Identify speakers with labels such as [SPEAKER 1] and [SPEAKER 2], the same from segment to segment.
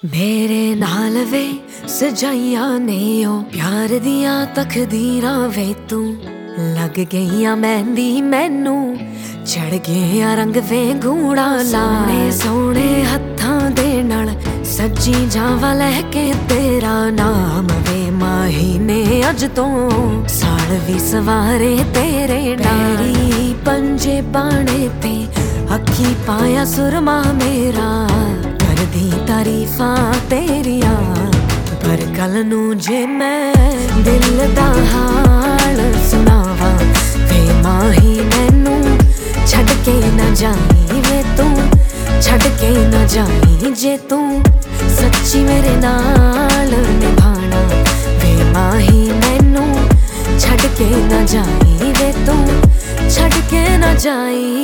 [SPEAKER 1] मेरे नाल वे सजाइया ने ओ प्यार दिया तकदीरां वे तू लग गईया मेहंदी मैनू चढ़ गया रंग वे गूड़ा लाने सोने हत्थां दे नाल सजी जावा लहके तेरा नाम वे माही ने अज तो साल भी सवारे तेरे डारी पंजे बाणे ते अखी पाया सुरमा मेरा करदी तारीफां तेरिया पर कल नू जे मैं दिल दा हाल सुनावा वे माही मैनू छड़ के न जाई वे तू छड़ के न जाई जे तू सच्ची मेरे नाल निभाना वे माही मैनू छड़ के न जाई वे तू छड़ के न जाई।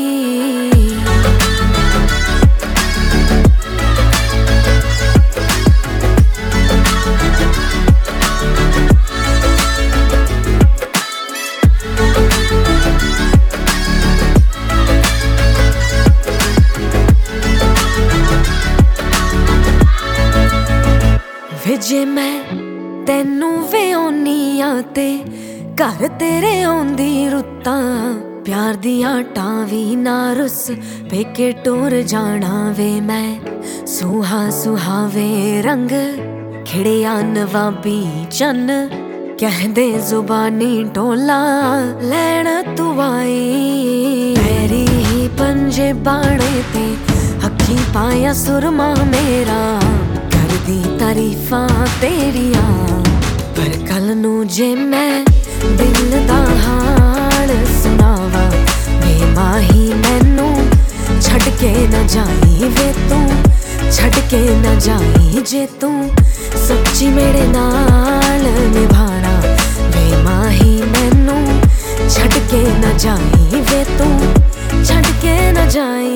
[SPEAKER 1] जे मैं तेनू वे आउनी आ ते घर तेरे आउंदी रुत्तां प्यार दियां टावी ना रुस पेके टुर जाना वे मैं सुहा सुहावे रंग खिड़िया नवाबी चन कहदे जुबानी टोला लैण तू आई मेरी ही पंजे बाणे ते अखी पाया सुरमा मेरा दी तारीफां तेरिया पर कल नू जे मैं दिल दा हाल सुनावा वे माही मैनू छड़ के न जाई वे तू छड़ के न जाई जे तू सच्ची मेरे नाल निभाना वे माही मैनू छड़ के न जाई वे तू छड़ के न जाई।